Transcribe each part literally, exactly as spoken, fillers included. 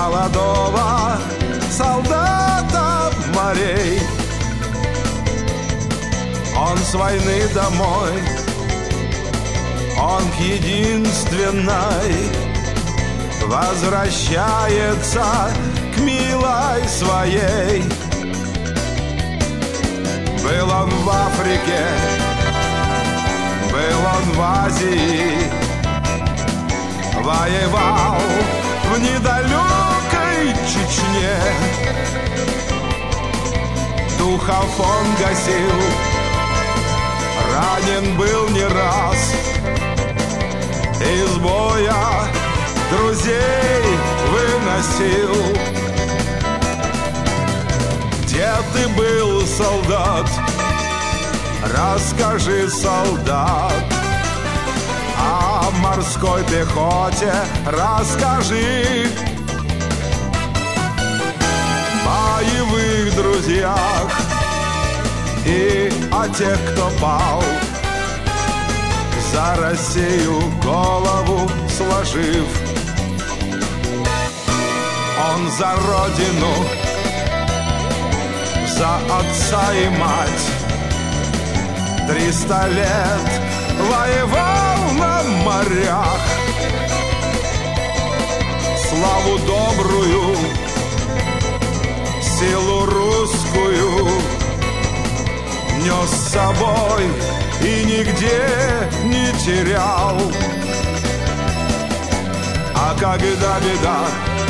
молодого солдата морей. Он с войны домой, он к единственной возвращается к милой своей. Был он в Африке, был он в Азии, воевал в недалекой Чечне. Духов он гасил, ранен был не раз, из боя друзей выносил. Где ты был, солдат? Расскажи, солдат. О морской пехоте расскажи. Боевых друзьях и о тех, кто пал, за Россию голову сложив. Он за родину, за отца и мать, триста лет воевал на морях. Славу добрую, силу русскую нес с собой и нигде не терял. А когда беда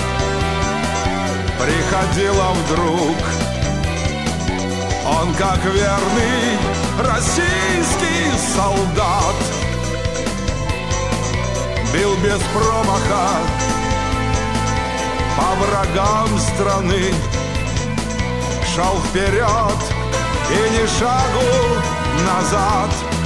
приходила вдруг, он, как верный российский солдат, бил без промаха по врагам страны, шел вперед и ни шагу назад.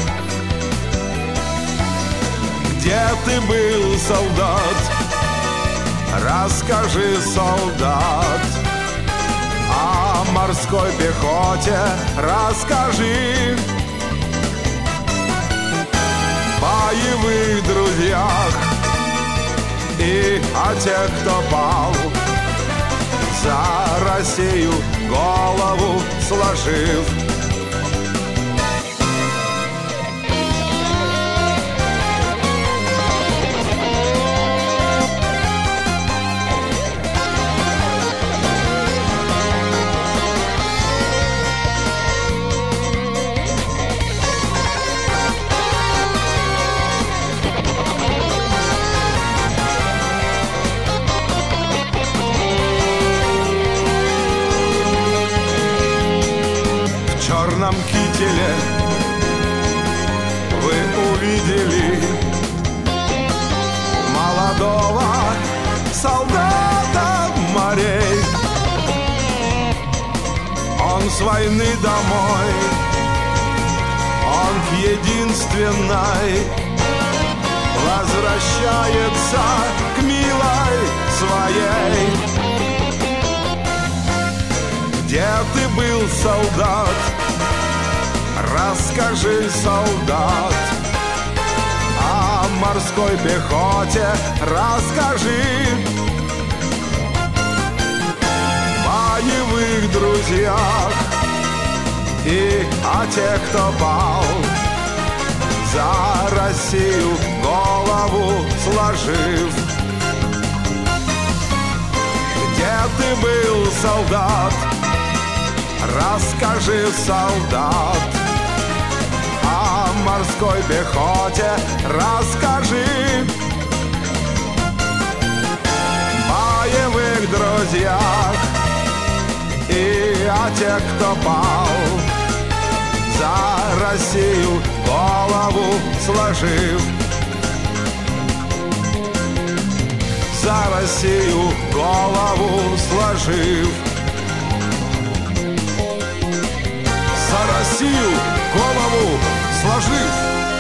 Где ты был, солдат? Расскажи, солдат. О морской пехоте расскажи. Боевых друзьях и о тех, кто пал, за Россию голову сложив. В черном кителе вы увидели молодого солдата морей. Он с войны домой, он к единственной возвращается к милой своей. Где ты был, солдат? Расскажи, солдат. О морской пехоте расскажи. Боевых друзьях и о тех, кто пал, за Россию голову сложив. Где ты был, солдат? Расскажи, солдат. О морской пехоте расскажи. Боевых друзьях и о тех, кто пал, за Россию голову сложив. За Россию голову сложив. За Россию голову сложив.